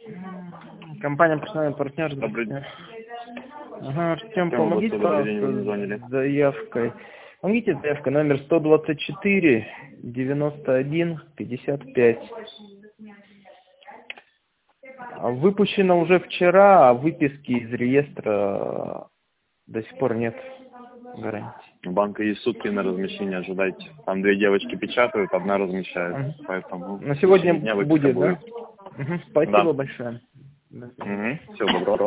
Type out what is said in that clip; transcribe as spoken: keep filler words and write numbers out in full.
Компания «Профессиональный партнер». Добрый день. Ага, Артем, помогите, пожалуйста, с заявкой. Помогите, заявка номер сто двадцать четыре девяносто один пятьдесят пять. Выпущено уже вчера, а выписки из реестра до сих пор нет гарантии. У банка есть сутки на размещение, ожидайте. Там две девочки печатают, одна размещает. Uh-huh. Поэтому на сегодня будет, будет, будет, да? Угу. Спасибо да. большое. Угу. Всего доброго.